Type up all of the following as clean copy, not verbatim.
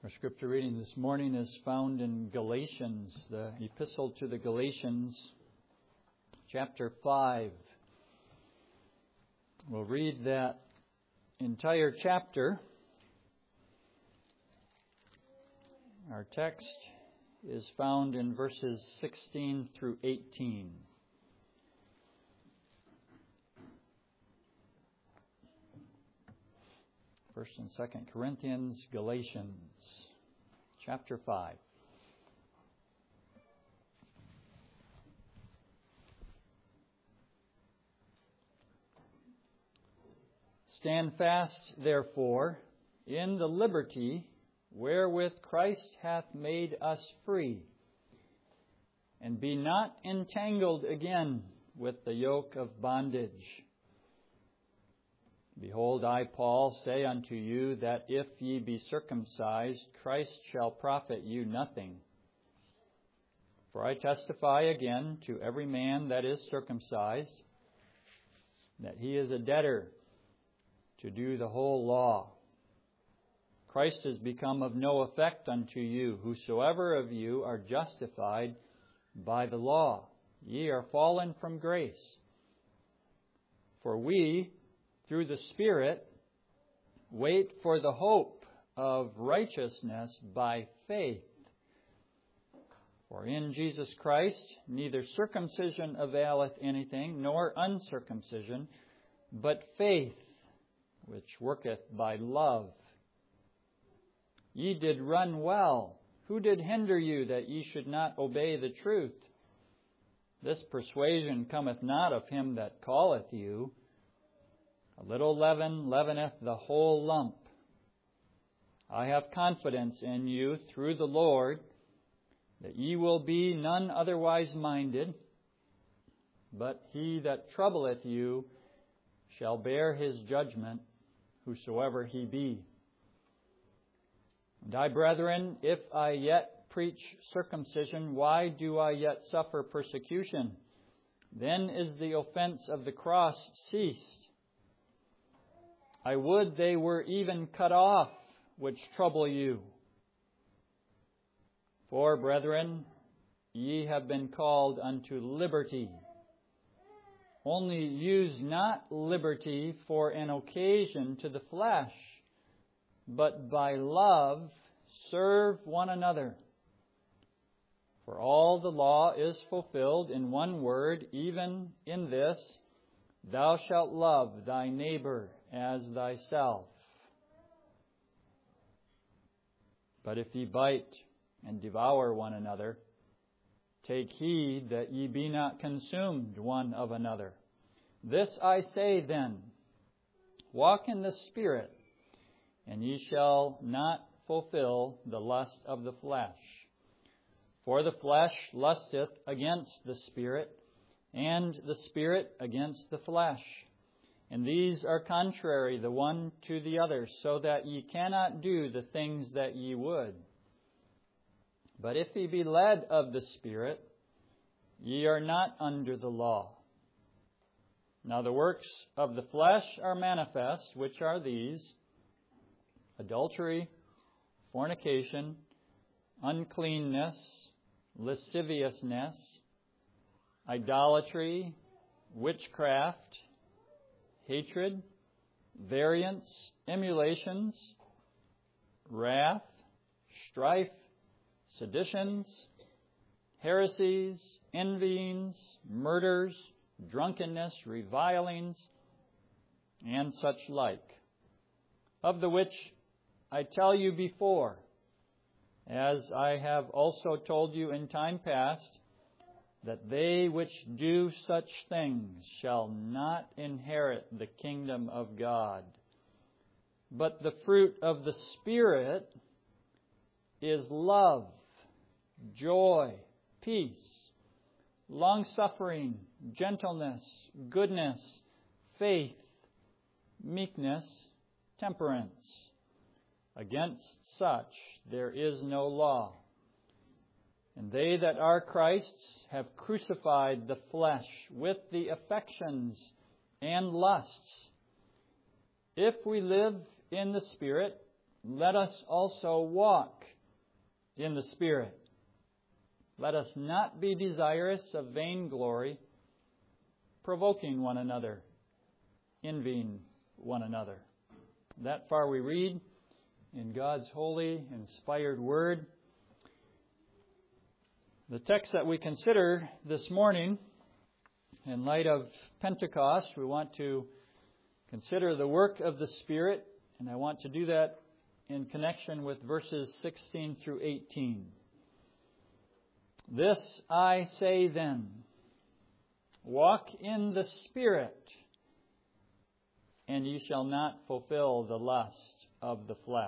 Our scripture reading this morning is found in Galatians, the epistle to the Galatians, chapter 5. We'll read that entire chapter. Our text is found in verses 16 through 18. First and 2 Corinthians, Galatians, chapter 5. Stand fast, therefore, in the liberty wherewith Christ hath made us free, and be not entangled again with the yoke of bondage. Behold, I, Paul, say unto you that if ye be circumcised, Christ shall profit you nothing. For I testify again to every man that is circumcised, that he is a debtor to do the whole law. Christ is become of no effect unto you. Whosoever of you are justified by the law, ye are fallen from grace. For we, through the Spirit, wait for the hope of righteousness by faith. For in Jesus Christ neither circumcision availeth anything, nor uncircumcision, but faith, which worketh by love. Ye did run well. Who did hinder you that ye should not obey the truth? This persuasion cometh not of him that calleth you. A little leaven leaveneth the whole lump. I have confidence in you through the Lord, that ye will be none otherwise minded, but he that troubleth you shall bear his judgment, whosoever he be. And I, brethren, if I yet preach circumcision, why do I yet suffer persecution? Then is the offense of the cross ceased. I would they were even cut off, which trouble you. For, brethren, ye have been called unto liberty. Only use not liberty for an occasion to the flesh, but by love serve one another. For all the law is fulfilled in one word, even in this, thou shalt love thy neighbor as thyself. But if ye bite and devour one another, take heed that ye be not consumed one of another. This I say then, walk in the Spirit, and ye shall not fulfill the lust of the flesh. For the flesh lusteth against the Spirit, and the Spirit against the flesh. And these are contrary the one to the other, so that ye cannot do the things that ye would. But if ye be led of the Spirit, ye are not under the law. Now the works of the flesh are manifest, which are these: adultery, fornication, uncleanness, lasciviousness, idolatry, witchcraft, hatred, variance, emulations, wrath, strife, seditions, heresies, envyings, murders, drunkenness, revilings, and such like, of the which I tell you before, as I have also told you in time past, that they which do such things shall not inherit the kingdom of God. But the fruit of the Spirit is love, joy, peace, long-suffering, gentleness, goodness, faith, meekness, temperance. Against such there is no law. And they that are Christ's have crucified the flesh with the affections and lusts. If we live in the Spirit, let us also walk in the Spirit. Let us not be desirous of vainglory, provoking one another, envying one another. That far we read in God's holy, inspired Word. The text that we consider this morning, in light of Pentecost, we want to consider the work of the Spirit, and I want to do that in connection with verses 16 through 18. This I say then, walk in the Spirit, and ye shall not fulfill the lust of the flesh.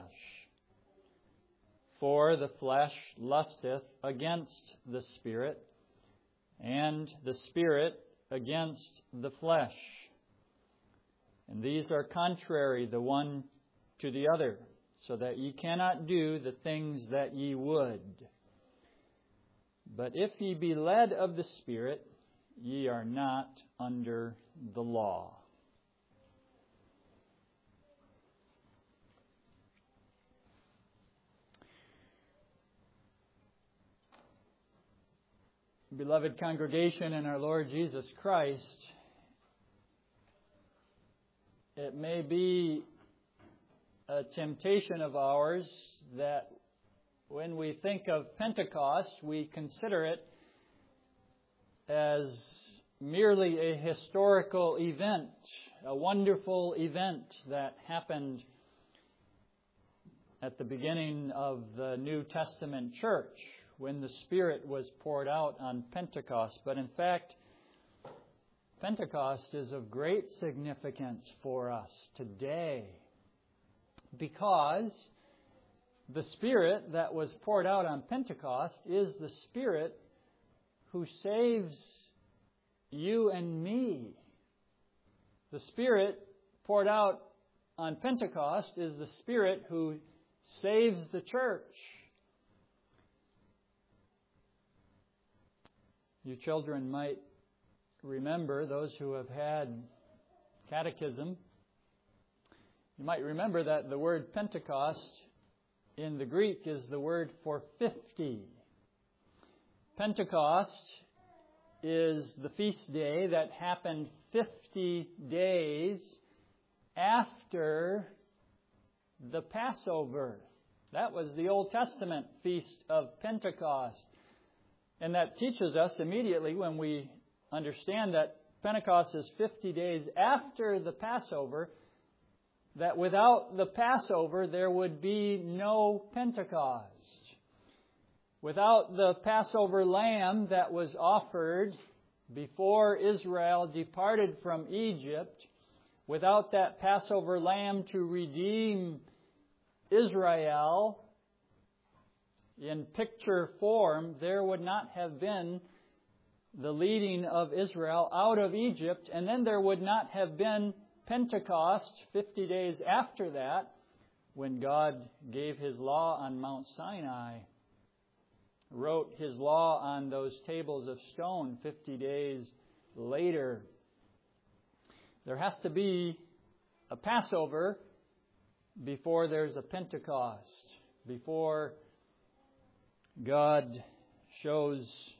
For the flesh lusteth against the Spirit, and the Spirit against the flesh. And these are contrary the one to the other, so that ye cannot do the things that ye would. But if ye be led of the Spirit, ye are not under the law. Beloved congregation in our Lord Jesus Christ, it may be a temptation of ours that when we think of Pentecost, we consider it as merely a historical event, a wonderful event that happened at the beginning of the New Testament church, when the Spirit was poured out on Pentecost. But in fact, Pentecost is of great significance for us today, because the Spirit that was poured out on Pentecost is the Spirit who saves you and me. The Spirit poured out on Pentecost is the Spirit who saves the church. You children might remember, those who have had catechism, you might remember that the word Pentecost in the Greek is the word for 50. Pentecost is the feast day that happened 50 days after the Passover. That was the Old Testament feast of Pentecost. And that teaches us immediately, when we understand that Pentecost is 50 days after the Passover, that without the Passover there would be no Pentecost. Without the Passover lamb that was offered before Israel departed from Egypt, without that Passover lamb to redeem Israel in picture form, there would not have been the leading of Israel out of Egypt, and then there would not have been Pentecost 50 days after that, when God gave His law on Mount Sinai, wrote His law on those tables of stone 50 days later. There has to be a Passover before there's a Pentecost, before God shows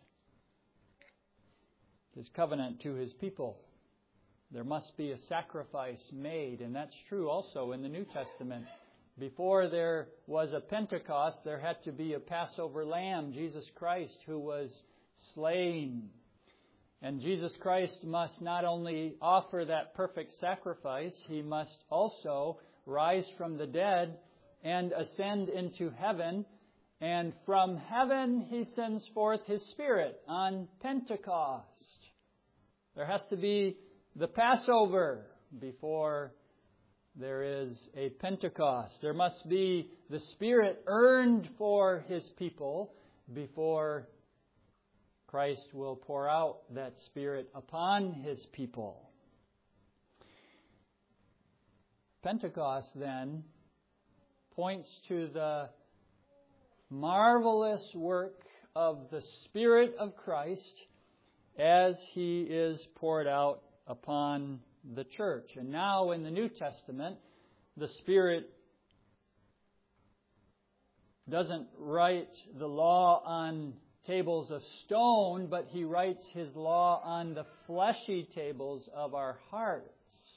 His covenant to His people. There must be a sacrifice made, and that's true also in the New Testament. Before there was a Pentecost, there had to be a Passover lamb, Jesus Christ, who was slain. And Jesus Christ must not only offer that perfect sacrifice, He must also rise from the dead and ascend into heaven. And from heaven He sends forth His Spirit on Pentecost. There has to be the Passover before there is a Pentecost. There must be the Spirit earned for His people before Christ will pour out that Spirit upon His people. Pentecost then points to the marvelous work of the Spirit of Christ as He is poured out upon the church. And now in the New Testament, the Spirit doesn't write the law on tables of stone, but He writes His law on the fleshy tables of our hearts.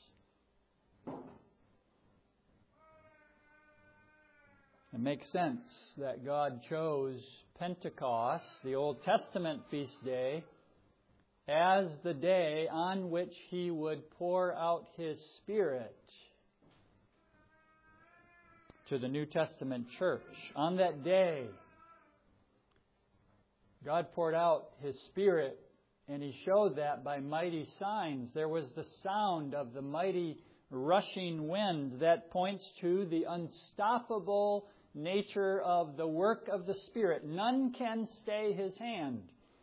It makes sense that God chose Pentecost, the Old Testament feast day, as the day on which He would pour out His Spirit to the New Testament church. On that day, God poured out His Spirit, and He showed that by mighty signs. There was the sound of the mighty rushing wind that points to the unstoppable nature of the work of the Spirit. None can stay His hand.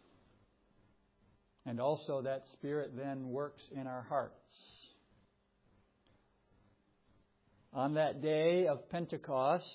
And also that Spirit then works in our hearts. On that day of Pentecost,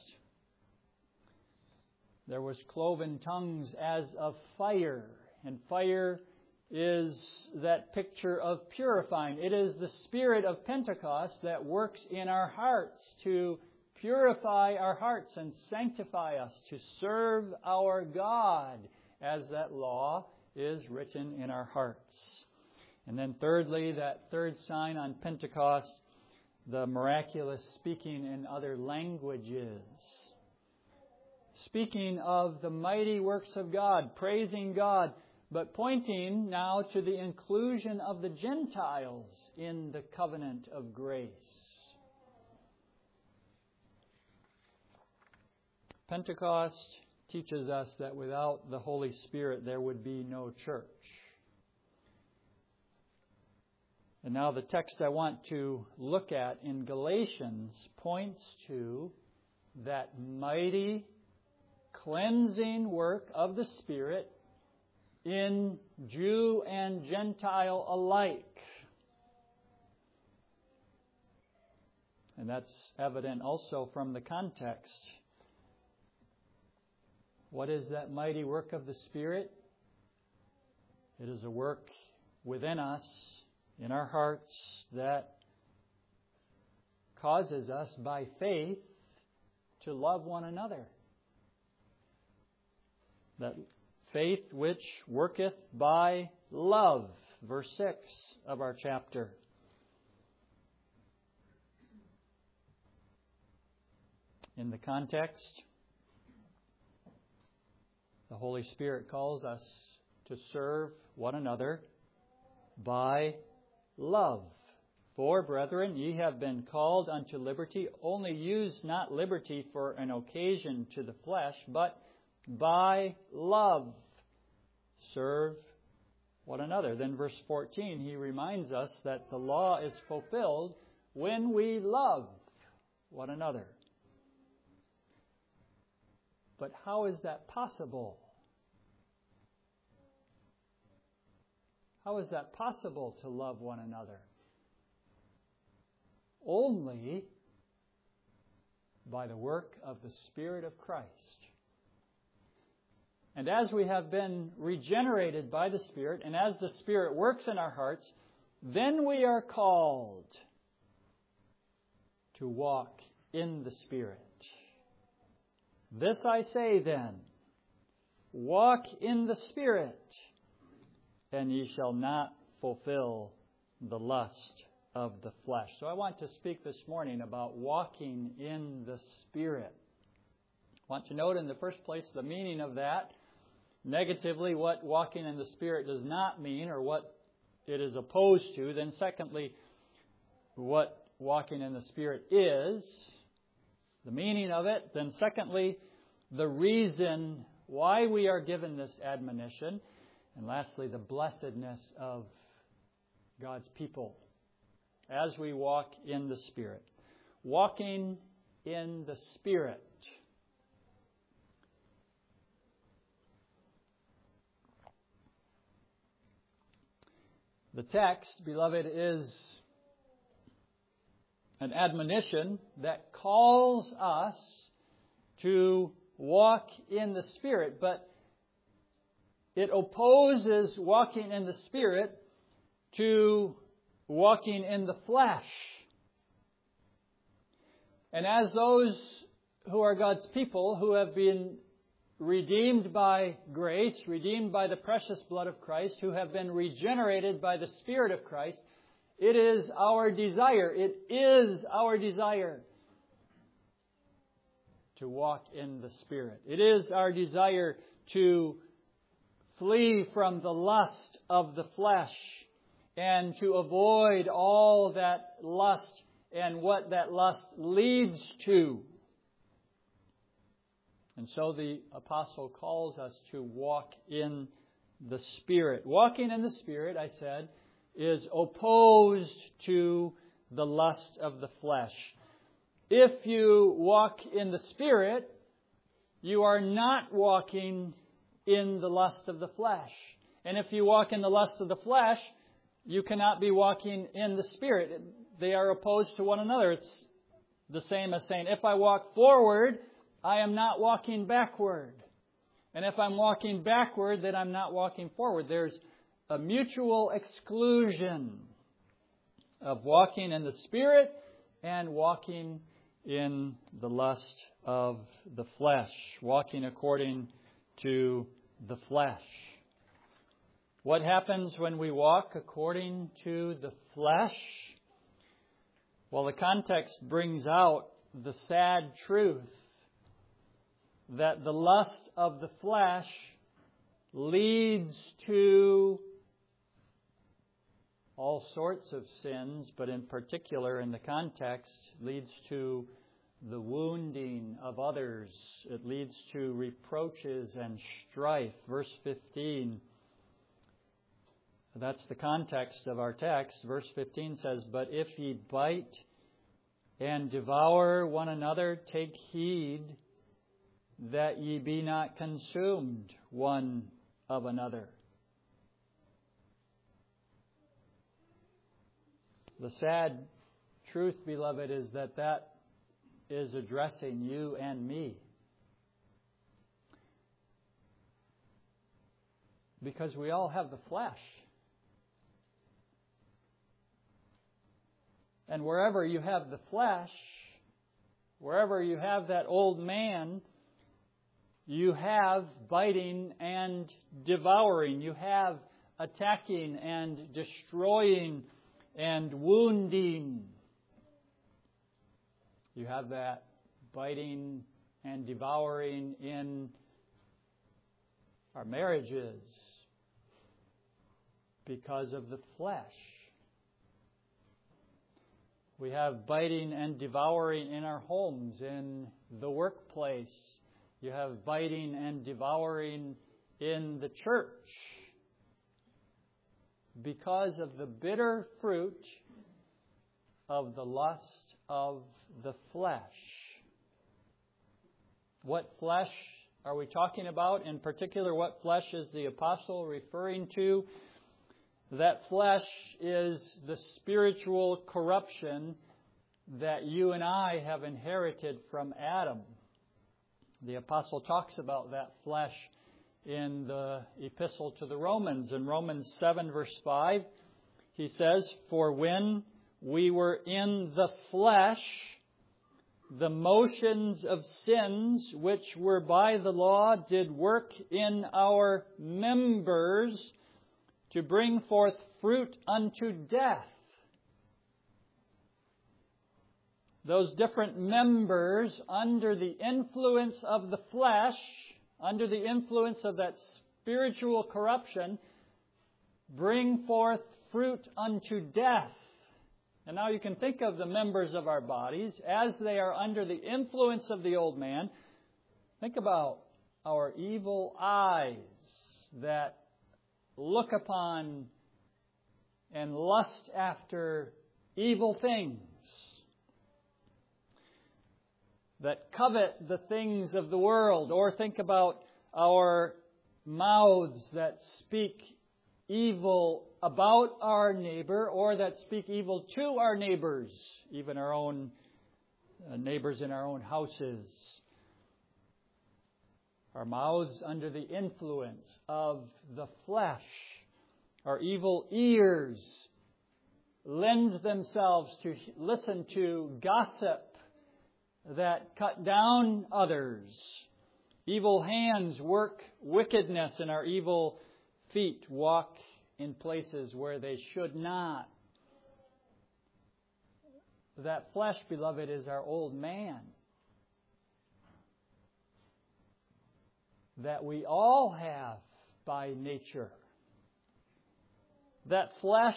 there was cloven tongues as of fire. And fire is that picture of purifying. It is the Spirit of Pentecost that works in our hearts to purify our hearts and sanctify us to serve our God as that law is written in our hearts. And then thirdly, that third sign on Pentecost, the miraculous speaking in other languages. Speaking of the mighty works of God, praising God, but pointing now to the inclusion of the Gentiles in the covenant of grace. Pentecost teaches us that without the Holy Spirit there would be no church. And now the text I want to look at in Galatians points to that mighty cleansing work of the Spirit in Jew and Gentile alike. And that's evident also from the context. What is that mighty work of the Spirit? It is a work within us, in our hearts, that causes us by faith to love one another. That faith which worketh by love, verse 6 of our chapter. In the context, the Holy Spirit calls us to serve one another by love. For, brethren, ye have been called unto liberty. Only use not liberty for an occasion to the flesh, but by love serve one another. Then verse 14, he reminds us that the law is fulfilled when we love one another. But how is that possible? How is that possible to love one another? Only by the work of the Spirit of Christ. And as we have been regenerated by the Spirit, and as the Spirit works in our hearts, then we are called to walk in the Spirit. This I say then, walk in the Spirit, and ye shall not fulfill the lust of the flesh. So I want to speak this morning about walking in the Spirit. I want to note in the first place the meaning of that. Negatively, what walking in the Spirit does not mean, or what it is opposed to. Then secondly, what walking in the Spirit is, the meaning of it. Then secondly, the reason why we are given this admonition. And lastly, the blessedness of God's people as we walk in the Spirit. Walking in the Spirit. The text, beloved, is an admonition that calls us to walk in the Spirit, but it opposes walking in the Spirit to walking in the flesh. And as those who are God's people, who have been redeemed by grace, redeemed by the precious blood of Christ, who have been regenerated by the Spirit of Christ, it is our desire to walk in the Spirit. It is our desire to flee from the lust of the flesh and to avoid all that lust and what that lust leads to. And so the apostle calls us to walk in the Spirit. Walking in the Spirit, I said, is opposed to the lust of the flesh. If you walk in the Spirit, you are not walking in the lust of the flesh. And if you walk in the lust of the flesh, you cannot be walking in the Spirit. They are opposed to one another. It's the same as saying, if I walk forward, I am not walking backward. And if I'm walking backward, then I'm not walking forward. There's a mutual exclusion of walking in the Spirit and walking in the lust of the flesh, walking according to the flesh. What happens when we walk according to the flesh? Well, the context brings out the sad truth that the lust of the flesh leads to all sorts of sins, but in particular in the context leads to the wounding of others. It leads to reproaches and strife. Verse 15, that's the context of our text. Verse 15 says, "But if ye bite and devour one another, take heed that ye be not consumed one of another." The sad truth, beloved, is that is addressing you and me. Because we all have the flesh. And wherever you have the flesh, wherever you have that old man, you have biting and devouring. You have attacking and destroying and wounding. You have that biting and devouring in our marriages because of the flesh. We have biting and devouring in our homes, in the workplace. You have biting and devouring in the church because of the bitter fruit of the lust of the flesh. What flesh are we talking about? In particular, what flesh is the apostle referring to? That flesh is the spiritual corruption that you and I have inherited from Adam. The apostle talks about that flesh in the epistle to the Romans. In Romans 7 verse 5, he says, "For when we were in the flesh, the motions of sins which were by the law did work in our members to bring forth fruit unto death." Those different members under the influence of the flesh, under the influence of that spiritual corruption, bring forth fruit unto death. And now you can think of the members of our bodies as they are under the influence of the old man. Think about our evil eyes that look upon and lust after evil things, that covet the things of the world. Or think about our mouths that speak evil about our neighbor, or that speak evil to our neighbors, even our own neighbors in our own houses. Our mouths under the influence of the flesh. Our evil ears lend themselves to listen to gossip that cut down others. Evil hands work wickedness, and our evil feet walk in places where they should not. That flesh, beloved, is our old man that we all have by nature. That flesh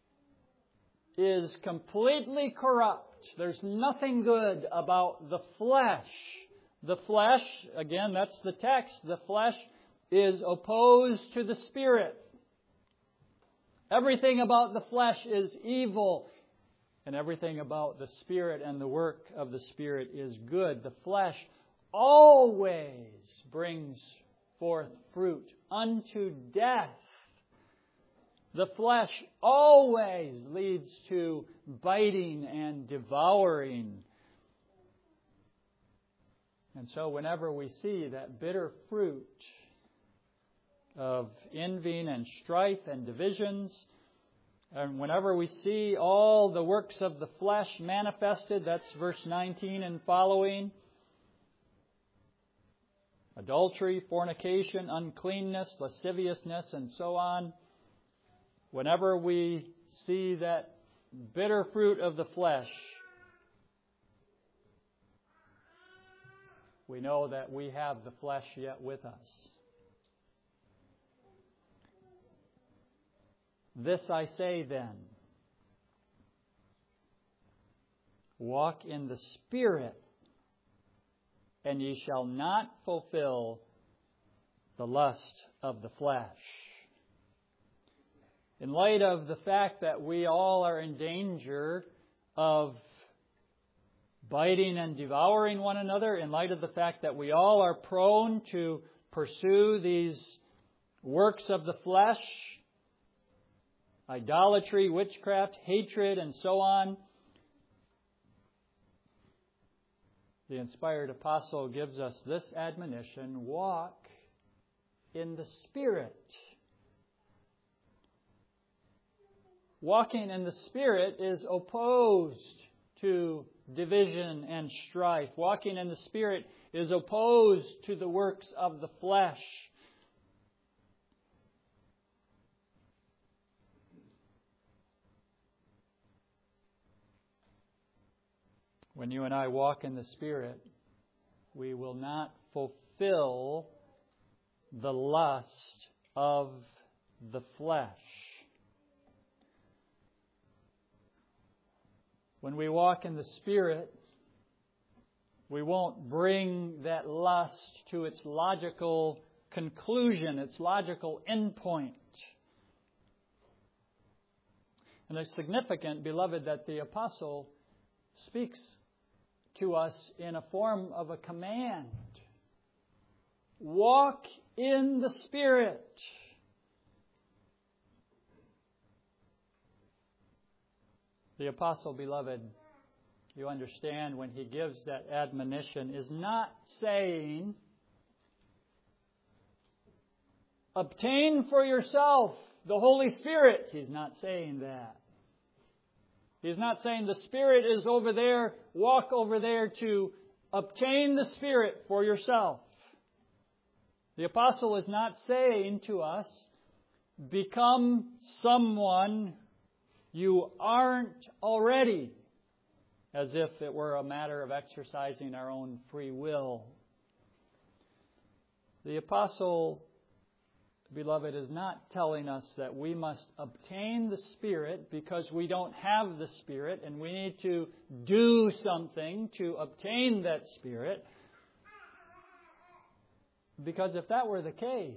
is completely corrupt. There's nothing good about the flesh. The flesh, again, that's the text, the flesh is opposed to the Spirit. Everything about the flesh is evil, and everything about the Spirit and the work of the Spirit is good. The flesh always brings forth fruit unto death. The flesh always leads to biting and devouring. And so whenever we see that bitter fruit of envying and strife and divisions, and whenever we see all the works of the flesh manifested, that's verse 19 and following, adultery, fornication, uncleanness, lasciviousness, and so on, whenever we see that bitter fruit of the flesh, we know that we have the flesh yet with us. This I say then, walk in the Spirit, and ye shall not fulfill the lust of the flesh. In light of the fact that we all are in danger of biting and devouring one another, in light of the fact that we all are prone to pursue these works of the flesh, idolatry, witchcraft, hatred, and so on, the inspired apostle gives us this admonition: walk in the Spirit. Walking in the Spirit is opposed to division and strife. Walking in the Spirit is opposed to the works of the flesh. When you and I walk in the Spirit, we will not fulfill the lust of the flesh. When we walk in the Spirit, we won't bring that lust to its logical conclusion, its logical endpoint. And it's significant, beloved, that the apostle speaks to us in a form of a command. Walk in the Spirit. The apostle, beloved, you understand, when he gives that admonition, is not saying, obtain for yourself the Holy Spirit. He's not saying that. He's not saying the Spirit is over there, walk over there to obtain the Spirit for yourself. The apostle is not saying to us, become someone you aren't already, as if it were a matter of exercising our own free will. The apostle, beloved, is not telling us that we must obtain the Spirit because we don't have the Spirit and we need to do something to obtain that Spirit. Because if that were the case,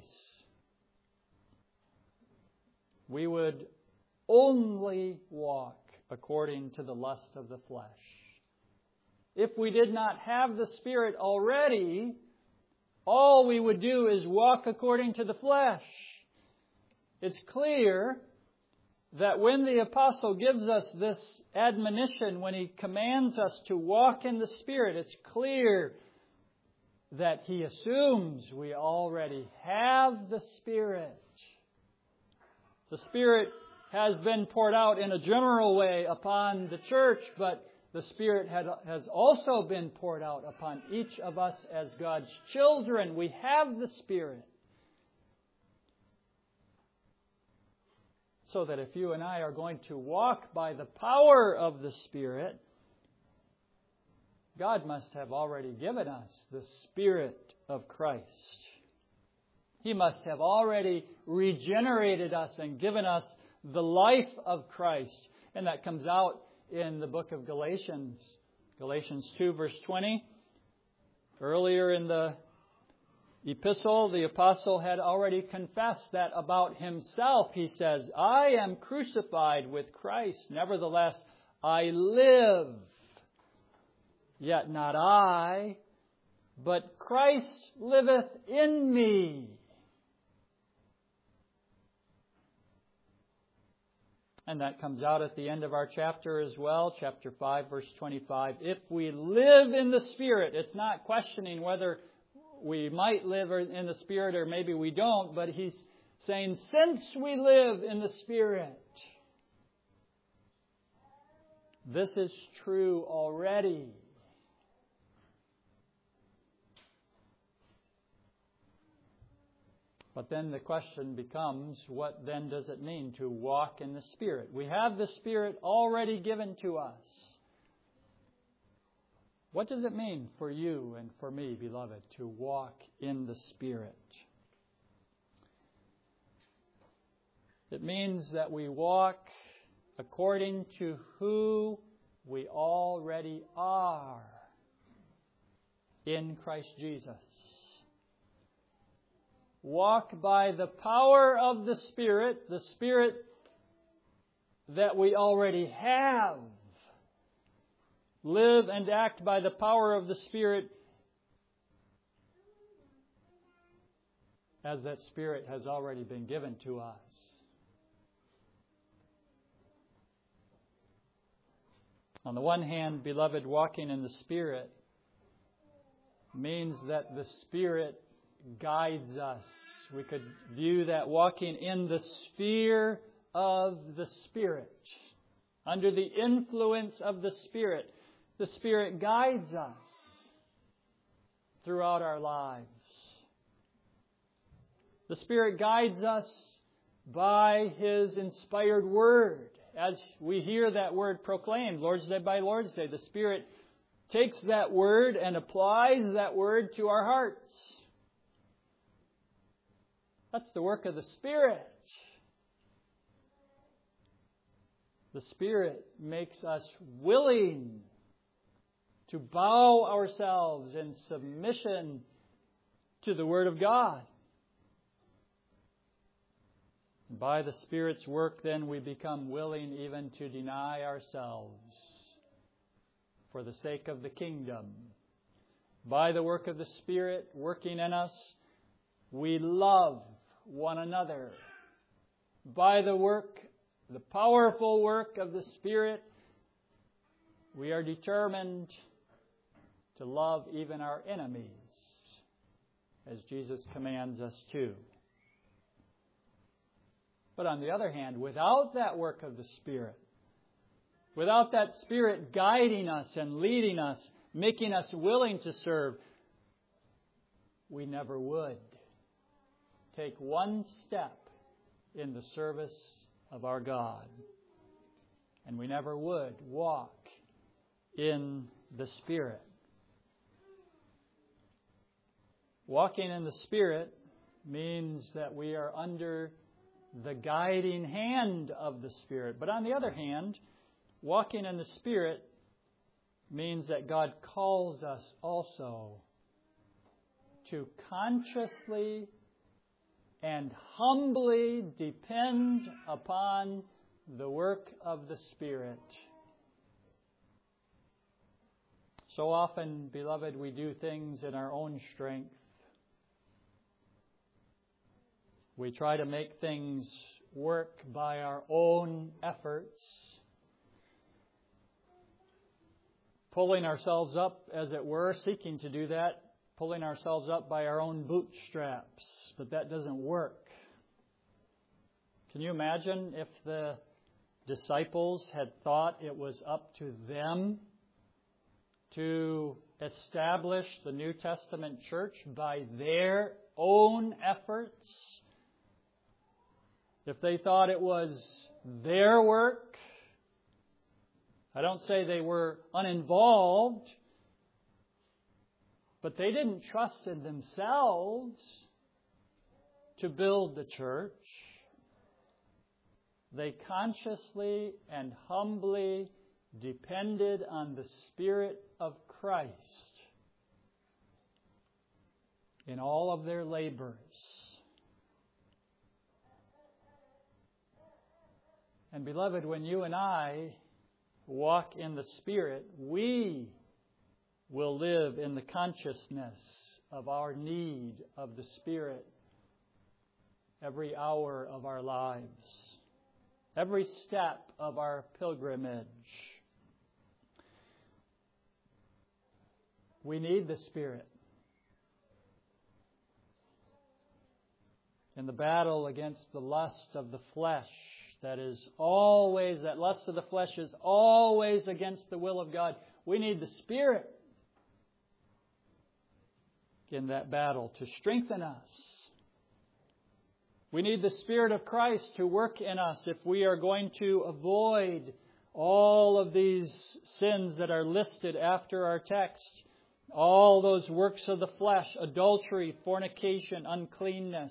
we would only walk according to the lust of the flesh. If we did not have the Spirit already, all we would do is walk according to the flesh. It's clear that when the apostle gives us this admonition, when he commands us to walk in the Spirit, it's clear that he assumes we already have the Spirit. The Spirit has been poured out in a general way upon the church, but the Spirit has also been poured out upon each of us as God's children. We have the Spirit. So that if you and I are going to walk by the power of the Spirit, God must have already given us the Spirit of Christ. He must have already regenerated us and given us the life of Christ. And that comes out in the book of Galatians. Galatians 2 verse 20. Earlier in the epistle, the apostle had already confessed that about himself. He says, I am crucified with Christ. Nevertheless, I live. Yet not I, but Christ liveth in me. And that comes out at the end of our chapter as well, chapter 5, verse 25. If we live in the Spirit, it's not questioning whether we might live in the Spirit or maybe we don't, but he's saying, since we live in the Spirit, this is true already. But then the question becomes, what then does it mean to walk in the Spirit? We have the Spirit already given to us. What does it mean for you and for me, beloved, to walk in the Spirit? It means that we walk according to who we already are in Christ Jesus. Walk by the power of the Spirit that we already have. Live and act by the power of the Spirit as that Spirit has already been given to us. On the one hand, beloved, walking in the Spirit means that the Spirit guides us. We could view that walking in the sphere of the Spirit, under the influence of the Spirit. The Spirit guides us throughout our lives. The Spirit guides us by His inspired Word. As we hear that Word proclaimed, Lord's Day by Lord's Day, the Spirit takes that Word and applies that Word to our hearts. That's the work of the Spirit. The Spirit makes us willing to bow ourselves in submission to the Word of God. By the Spirit's work, then, we become willing even to deny ourselves for the sake of the kingdom. By the work of the Spirit working in us, we love one another. By the powerful work of the Spirit, we are determined to love even our enemies, as Jesus commands us to. But on the other hand, without that work of the Spirit, without that Spirit guiding us and leading us, making us willing to serve, we never would take one step in the service of our God. And we never would walk in the Spirit. Walking in the Spirit means that we are under the guiding hand of the Spirit. But on the other hand, walking in the Spirit means that God calls us also to consciously and humbly depend upon the work of the Spirit. So often, beloved, we do things in our own strength. We try to make things work by our own efforts, pulling ourselves up, as it were, seeking to do that, pulling ourselves up by our own bootstraps. But that doesn't work. Can you imagine if the disciples had thought it was up to them to establish the New Testament church by their own efforts, if they thought it was their work, I don't say they were uninvolved, but they didn't trust in themselves to build the church. They consciously and humbly depended on the Spirit of Christ in all of their labors. And beloved, when you and I walk in the Spirit, we will live in the consciousness of our need of the Spirit every hour of our lives, every step of our pilgrimage. We need the Spirit. In the battle against the lust of the flesh, that lust of the flesh is always against the will of God. We need the Spirit in that battle to strengthen us. We need the Spirit of Christ to work in us if we are going to avoid all of these sins that are listed after our text. All those works of the flesh, adultery, fornication, uncleanness.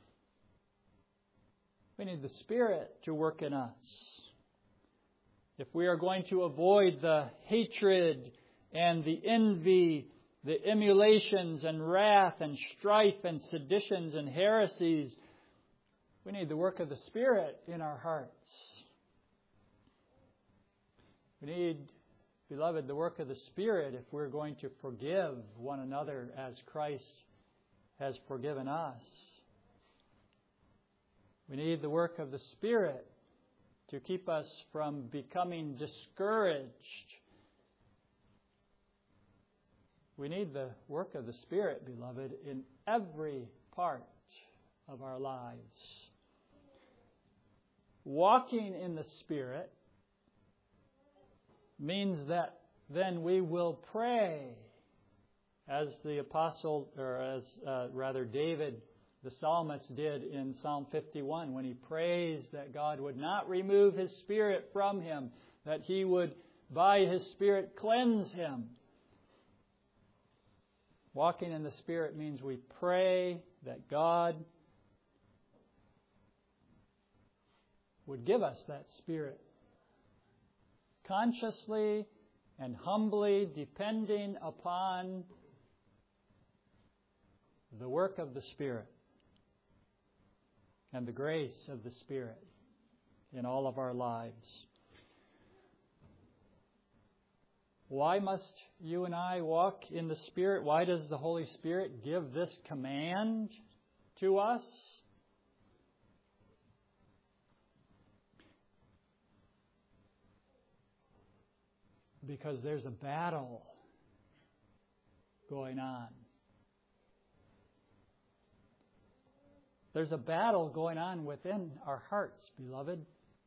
We need the Spirit to work in us. If we are going to avoid the hatred and the envy, the emulations and wrath and strife and seditions and heresies, we need the work of the Spirit in our hearts. We need, beloved, the work of the Spirit if we're going to forgive one another as Christ has forgiven us. We need the work of the Spirit to keep us from becoming discouraged. We need the work of the Spirit, beloved, in every part of our lives. Walking in the Spirit means that then we will pray as the apostle, David, the psalmist, did in Psalm 51 when he prays that God would not remove His Spirit from him, that He would, by His Spirit, cleanse him. Walking in the Spirit means we pray that God would give us that Spirit, consciously and humbly depending upon the work of the Spirit and the grace of the Spirit in all of our lives. Why must you and I walk in the Spirit? Why does the Holy Spirit give this command to us? Because there's a battle going on. There's a battle going on within our hearts, beloved.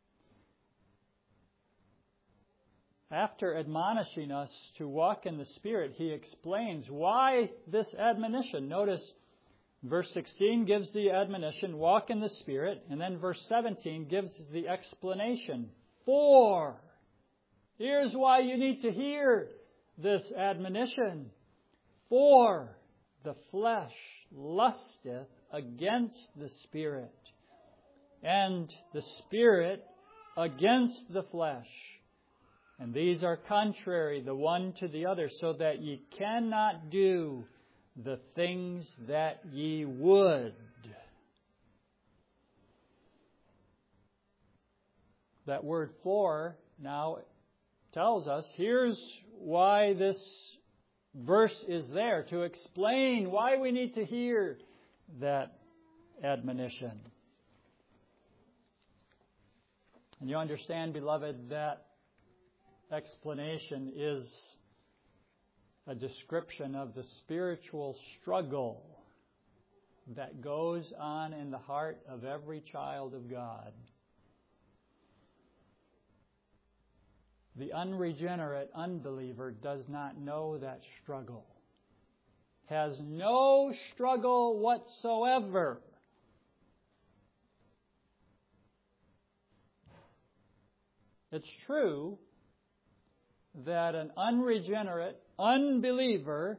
After admonishing us to walk in the Spirit, He explains why this admonition. Notice verse 16 gives the admonition, walk in the Spirit, and then verse 17 gives the explanation. For, here's why you need to hear this admonition. For the flesh lusteth against the Spirit, and the Spirit against the flesh. And these are contrary the one to the other, so that ye cannot do the things that ye would. That word for now tells us, here's why this verse is there, to explain why we need to hear that admonition. And you understand, beloved, that explanation is a description of the spiritual struggle that goes on in the heart of every child of God. The unregenerate unbeliever does not know that struggle. Has no struggle whatsoever. It's true that an unregenerate unbeliever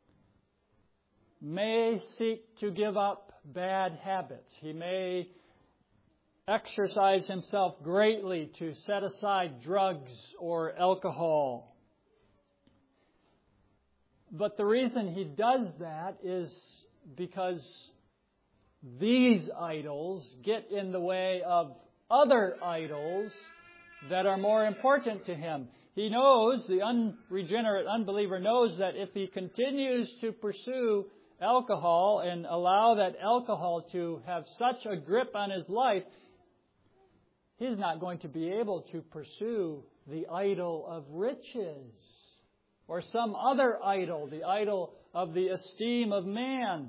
may seek to give up bad habits. He may exercise himself greatly to set aside drugs or alcohol. But the reason he does that is because these idols get in the way of other idols that are more important to him. He knows, the unregenerate unbeliever knows, that if he continues to pursue alcohol and allow that alcohol to have such a grip on his life, he's not going to be able to pursue the idol of riches or some other idol, the idol of the esteem of man.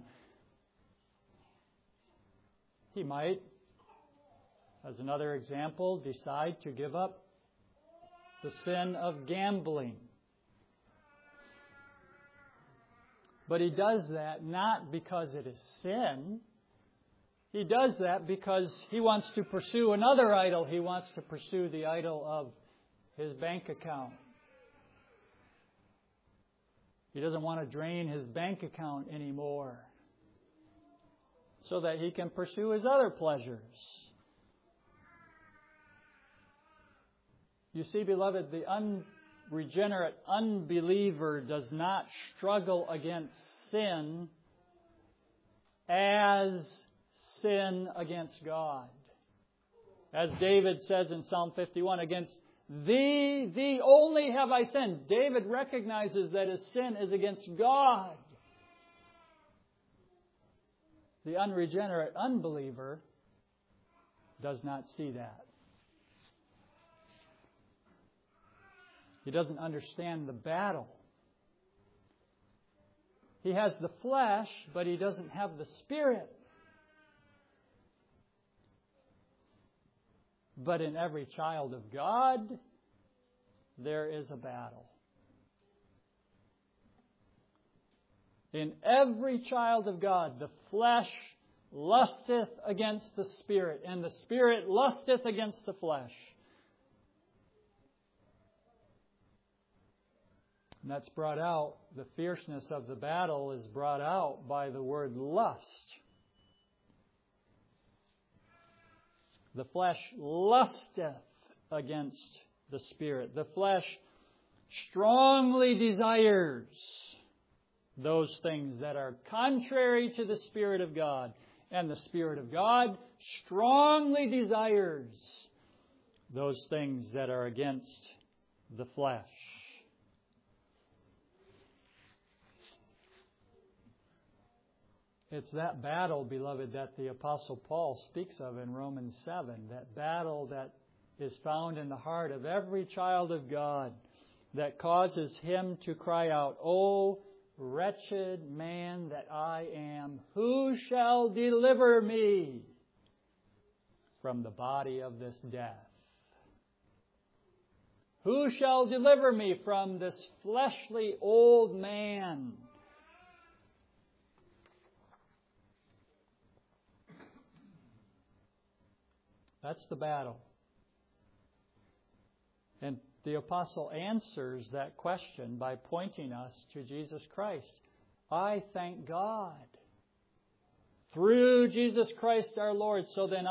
He might, as another example, decide to give up the sin of gambling. But he does that not because it is sin. He does that because he wants to pursue another idol. He wants to pursue the idol of his bank account. He doesn't want to drain his bank account anymore so that he can pursue his other pleasures. You see, beloved, the unregenerate unbeliever does not struggle against sin as sin against God. As David says in Psalm 51, against Thee only have I sinned. David recognizes that his sin is against God. The unregenerate unbeliever does not see that. He doesn't understand the battle. He has the flesh, but he doesn't have the Spirit. But in every child of God, there is a battle. In every child of God, the flesh lusteth against the Spirit, and the Spirit lusteth against the flesh. And that's brought out, the fierceness of the battle is brought out by the word lust. The flesh lusteth against the Spirit. The flesh strongly desires those things that are contrary to the Spirit of God. And the Spirit of God strongly desires those things that are against the flesh. It's that battle, beloved, that the Apostle Paul speaks of in Romans 7. That battle that is found in the heart of every child of God that causes him to cry out, "O wretched man that I am, who shall deliver me from the body of this death? Who shall deliver me from this fleshly old man?" That's the battle. And the apostle answers that question by pointing us to Jesus Christ. I thank God through Jesus Christ our Lord. So then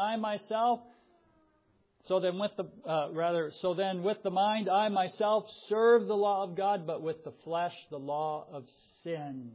with the mind I myself serve the law of God, but with the flesh the law of sin.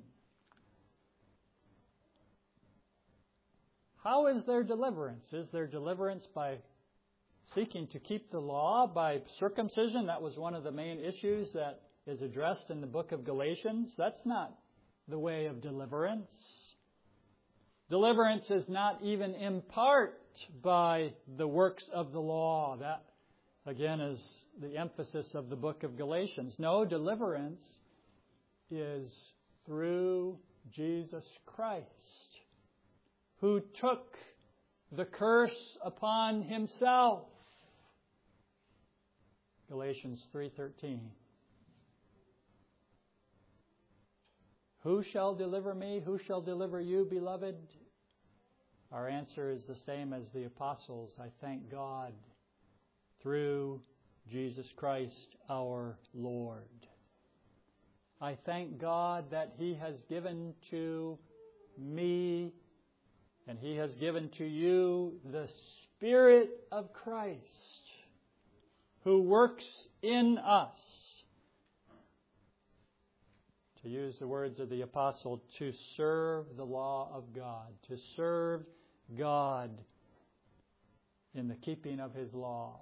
How is there deliverance? Is there deliverance by seeking to keep the law, by circumcision? That was one of the main issues that is addressed in the book of Galatians. That's not the way of deliverance. Deliverance is not even in part by the works of the law. That, again, is the emphasis of the book of Galatians. No, deliverance is through Jesus Christ, who took the curse upon Himself. Galatians 3:13. Who shall deliver me? Who shall deliver you, beloved? Our answer is the same as the apostles. I thank God through Jesus Christ our Lord. I thank God that He has given to me and He has given to you the Spirit of Christ who works in us. To use the words of the apostle, to serve the law of God, to serve God in the keeping of His law.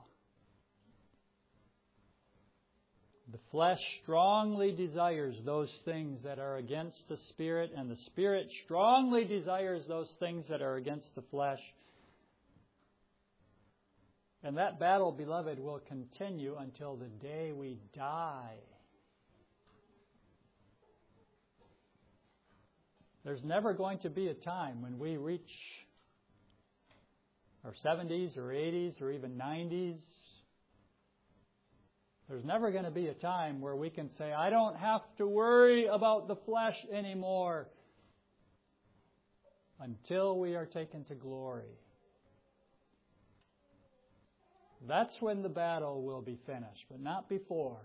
The flesh strongly desires those things that are against the Spirit, and the Spirit strongly desires those things that are against the flesh. And that battle, beloved, will continue until the day we die. There's never going to be a time when we reach our 70s or 80s or even 90s. There's never going to be a time where we can say, I don't have to worry about the flesh anymore, until we are taken to glory. That's when the battle will be finished, but not before.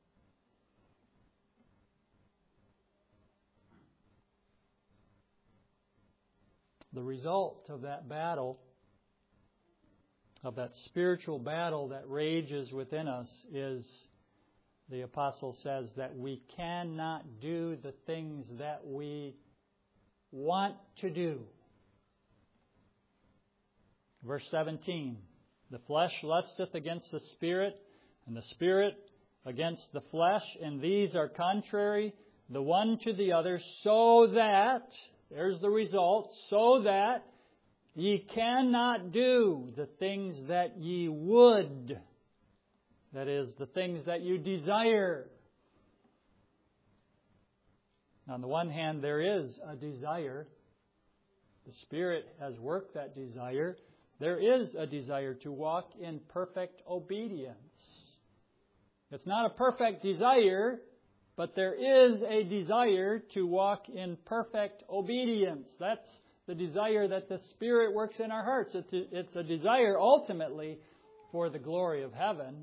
The result of that battle, of that spiritual battle that rages within us, is, the apostle says, that we cannot do the things that we want to do. Verse 17, the flesh lusteth against the Spirit, and the Spirit against the flesh, and these are contrary the one to the other, so that, there's the result, so that ye cannot do the things that ye would. That is, the things that you desire. On the one hand, there is a desire. The Spirit has worked that desire. There is a desire to walk in perfect obedience. It's not a perfect desire, but there is a desire to walk in perfect obedience. That's the desire that the Spirit works in our hearts. It's a desire ultimately for the glory of heaven.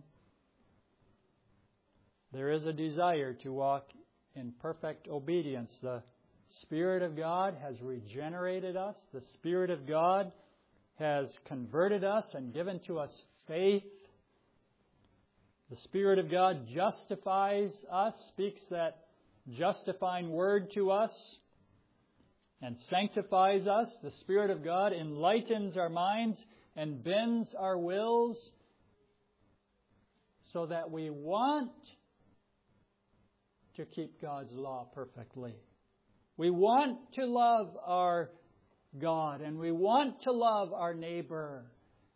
There is a desire to walk in perfect obedience. The Spirit of God has regenerated us. The Spirit of God has converted us and given to us faith. The Spirit of God justifies us, speaks that justifying word to us, and sanctifies us. The Spirit of God enlightens our minds and bends our wills so that we want to keep God's law perfectly. We want to love our God, and we want to love our neighbor.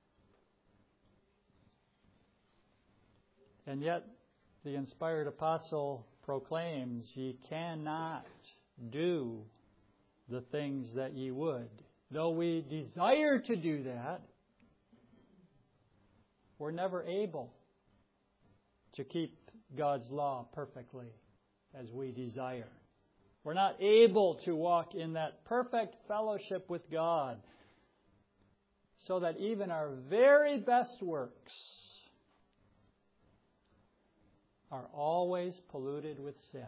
And yet, the inspired apostle proclaims, ye cannot do the things that ye would. Though we desire to do that, we're never able to keep God's law perfectly as we desire. We're not able to walk in that perfect fellowship with God, so that even our very best works are always polluted with sin.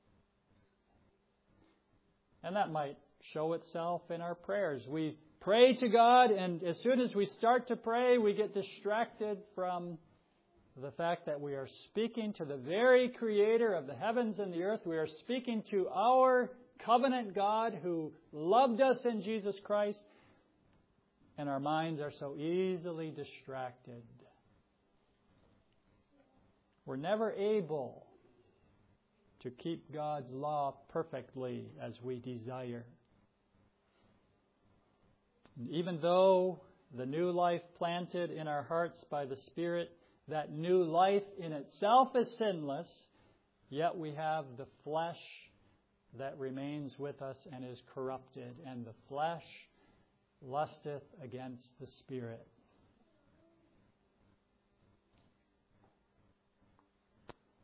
And that might show itself in our prayers. We pray to God, and as soon as we start to pray, we get distracted from the fact that we are speaking to the very Creator of the heavens and the earth. We are speaking to our covenant God who loved us in Jesus Christ, and our minds are so easily distracted. We're never able to keep God's law perfectly as we desire. And even though the new life planted in our hearts by the Spirit, that new life in itself is sinless, yet we have the flesh that remains with us and is corrupted, and the flesh lusteth against the Spirit.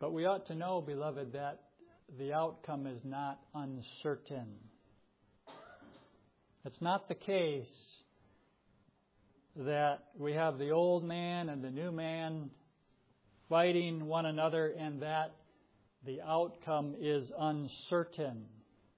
But we ought to know, beloved, that the outcome is not uncertain. It's not the case that we have the old man and the new man fighting one another and that the outcome is uncertain.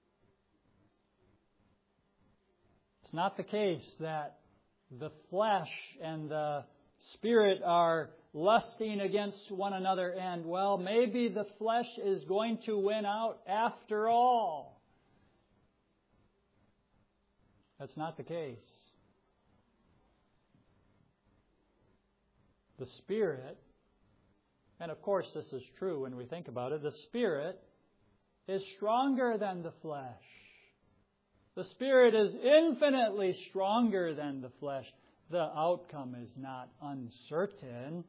It's not the case that the flesh and the spirit are lusting against one another and, well, maybe the flesh is going to win out after all. That's not the case. The Spirit, and of course this is true when we think about it, the Spirit is stronger than the flesh. The Spirit is infinitely stronger than the flesh. The outcome is not uncertain.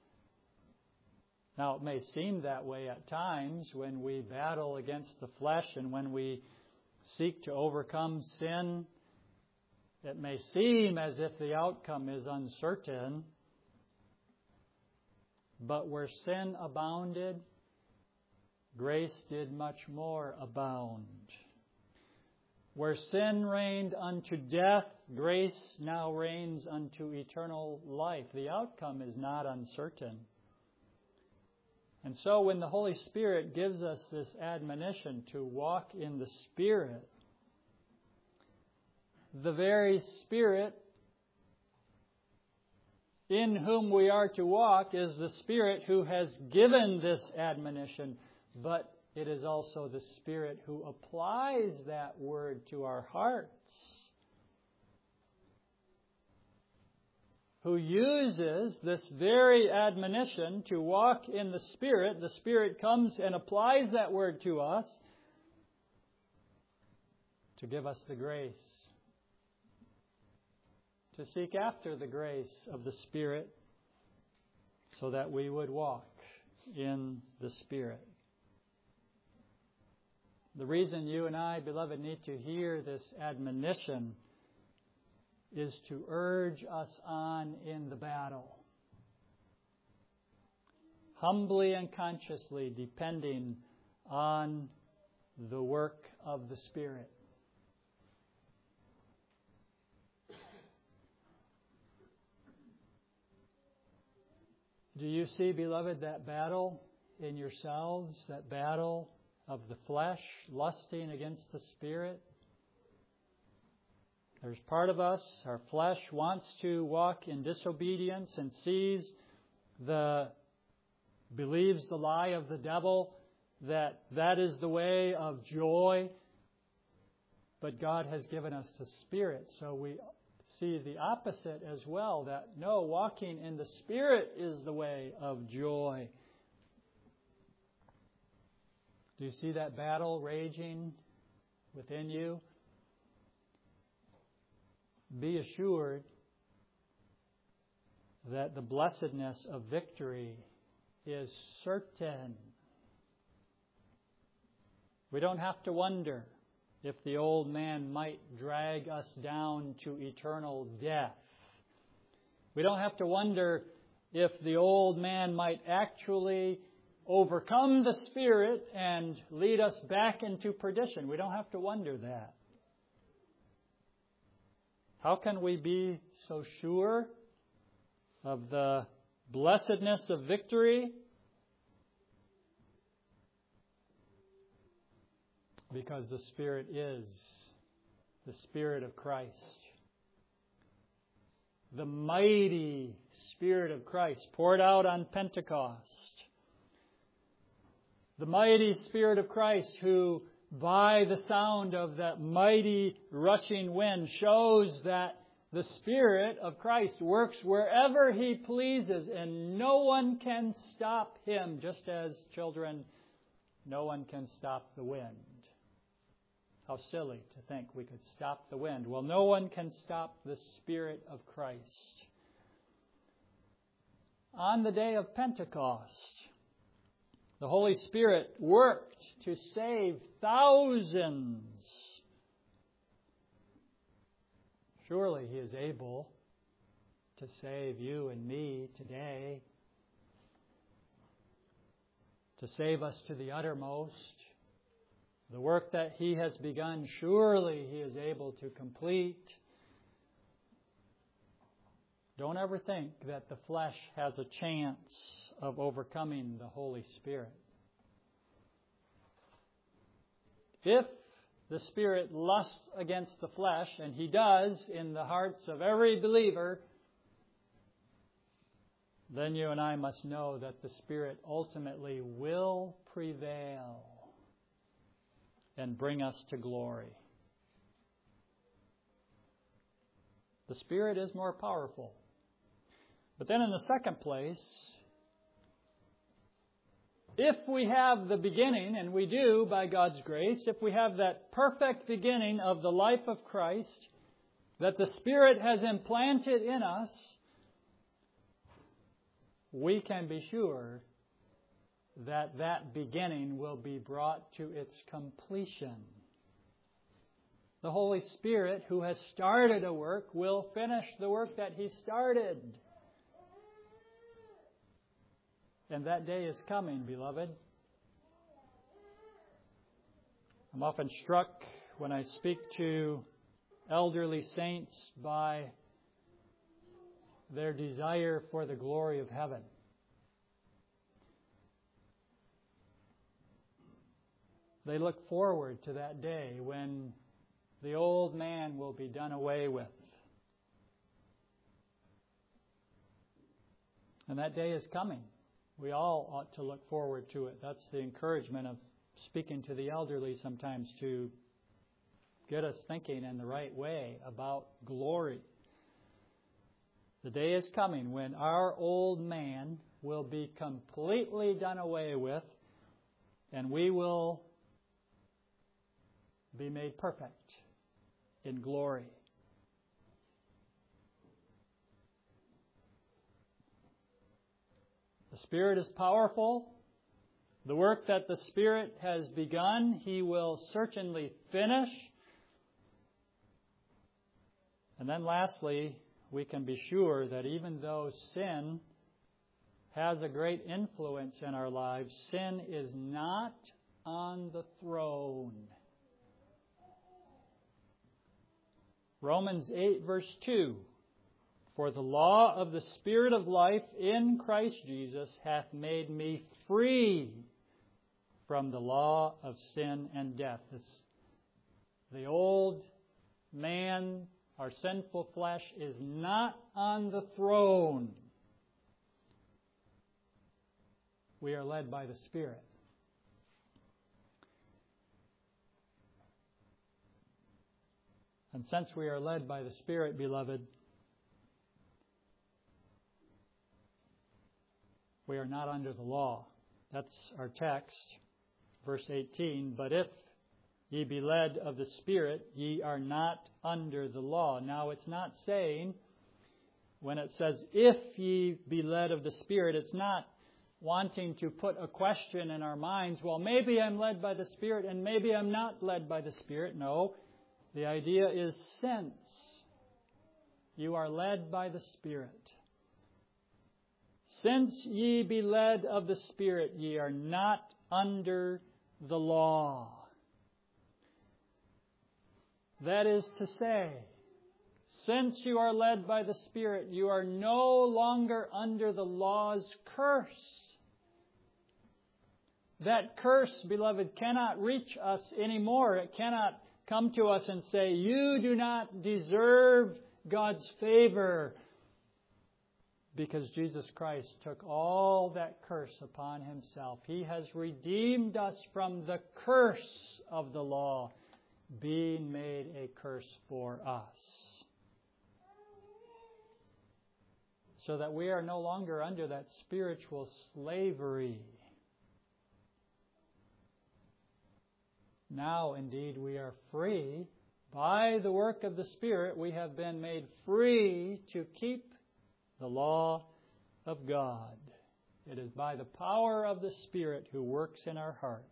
Now, it may seem that way at times when we battle against the flesh and when we seek to overcome sin. It may seem as if the outcome is uncertain. But where sin abounded, grace did much more abound. Where sin reigned unto death, grace now reigns unto eternal life. The outcome is not uncertain. And so when the Holy Spirit gives us this admonition to walk in the Spirit, the very Spirit in whom we are to walk is the Spirit who has given this admonition, but it is also the Spirit who applies that word to our hearts, who uses this very admonition to walk in the Spirit. The Spirit comes and applies that word to us to give us the grace, to seek after the grace of the Spirit so that we would walk in the Spirit. The reason you and I, beloved, need to hear this admonition is to urge us on in the battle, humbly and consciously depending on the work of the Spirit. Do you see, beloved, that battle in yourselves, that battle of the flesh lusting against the Spirit? There's part of us, our flesh wants to walk in disobedience and believes the lie of the devil that is the way of joy. But God has given us the Spirit, so we see the opposite as well, that no, walking in the Spirit is the way of joy. Do you see that battle raging within you? Be assured that the blessedness of victory is certain. We don't have to wonder if the old man might drag us down to eternal death. We don't have to wonder if the old man might actually overcome the Spirit and lead us back into perdition. We don't have to wonder that. How can we be so sure of the blessedness of victory? Because the Spirit is the Spirit of Christ. The mighty Spirit of Christ poured out on Pentecost. The mighty Spirit of Christ who, by the sound of that mighty rushing wind, shows that the Spirit of Christ works wherever He pleases and no one can stop Him, just as, children, no one can stop the wind. How silly to think we could stop the wind. Well, no one can stop the Spirit of Christ. On the day of Pentecost, the Holy Spirit worked to save thousands. Surely He is able to save you and me today, to save us to the uttermost. The work that He has begun, surely He is able to complete. Don't ever think that the flesh has a chance of overcoming the Holy Spirit. If the Spirit lusts against the flesh, and He does in the hearts of every believer, then you and I must know that the Spirit ultimately will prevail and bring us to glory. The Spirit is more powerful. But then in the second place, if we have the beginning, and we do by God's grace, if we have that perfect beginning of the life of Christ that the Spirit has implanted in us, we can be sure that that beginning will be brought to its completion. The Holy Spirit, who has started a work, will finish the work that He started. And that day is coming, beloved. I'm often struck when I speak to elderly saints by their desire for the glory of heaven. They look forward to that day when the old man will be done away with. And that day is coming. We all ought to look forward to it. That's the encouragement of speaking to the elderly sometimes, to get us thinking in the right way about glory. The day is coming when our old man will be completely done away with, and we will be made perfect in glory. The Spirit is powerful. The work that the Spirit has begun, He will certainly finish. And then lastly, we can be sure that even though sin has a great influence in our lives, sin is not on the throne. Romans 8, verse 2. For the law of the Spirit of life in Christ Jesus hath made me free from the law of sin and death. It's the old man, our sinful flesh, is not on the throne. We are led by the Spirit. And since we are led by the Spirit, beloved, we are not under the law. That's our text, verse 18. But if ye be led of the Spirit, ye are not under the law. Now, it's not saying, when it says, if ye be led of the Spirit, it's not wanting to put a question in our minds, well, maybe I'm led by the Spirit and maybe I'm not led by the Spirit. No, the idea is since you are led by the Spirit. Since ye be led of the Spirit, ye are not under the law. That is to say, since you are led by the Spirit, you are no longer under the law's curse. That curse, beloved, cannot reach us anymore. It cannot come to us and say, you do not deserve God's favor. Because Jesus Christ took all that curse upon Himself. He has redeemed us from the curse of the law, being made a curse for us. So that we are no longer under that spiritual slavery. Now, indeed, we are free. By the work of the Spirit, we have been made free to keep the law of God. It is by the power of the Spirit who works in our hearts.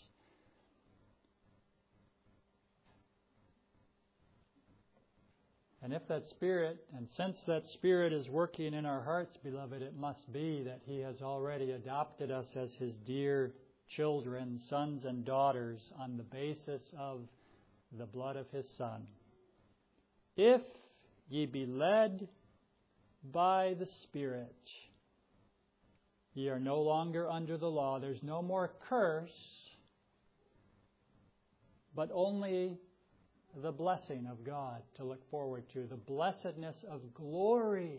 And if that Spirit, and since that Spirit is working in our hearts, beloved, it must be that He has already adopted us as His dear children, sons and daughters, on the basis of the blood of His Son. If ye be led by the Spirit, ye are no longer under the law. There's no more curse, but only the blessing of God to look forward to, the blessedness of glory.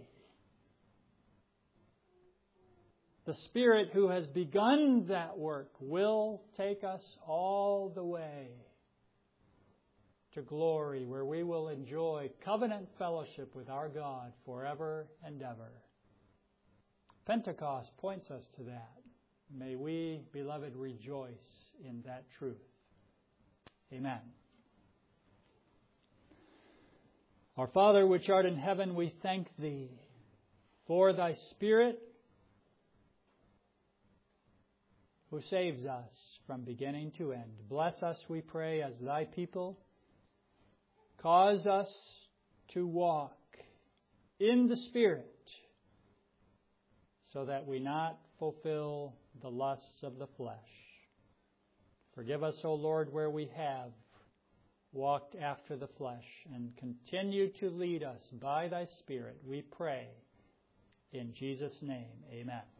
The Spirit who has begun that work will take us all the way to glory, where we will enjoy covenant fellowship with our God forever and ever. Pentecost points us to that. May we, beloved, rejoice in that truth. Amen. Our Father, which art in heaven, we thank Thee for Thy Spirit, who saves us from beginning to end. Bless us, we pray, as Thy people. Cause us to walk in the Spirit, so that we not fulfill the lusts of the flesh. Forgive us, O Lord, where we have walked after the flesh, and continue to lead us by Thy Spirit, we pray. In Jesus' name, amen.